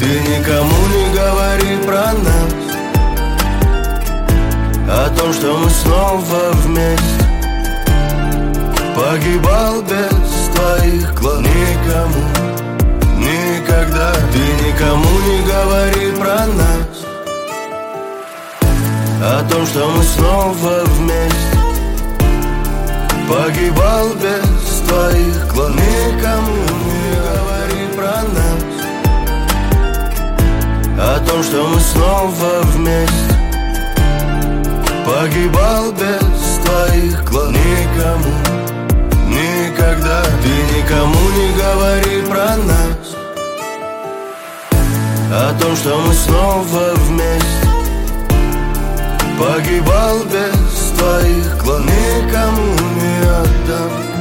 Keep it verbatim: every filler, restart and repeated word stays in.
Ты никому не говори про нас, о том, что мы снова вместе. Погибал без твоих глаз. Никому, никогда. Ты никому не говори про нас, о том, что мы снова вместе. Погибал без твоих глаз. Никому не говори про нас, о том, что мы снова вместе. Погибал без твоих глаз. Никому, никогда. Ты никому не говори про нас, о том, что мы снова вместе. Погибал без твоих глаз. Никому не отдам.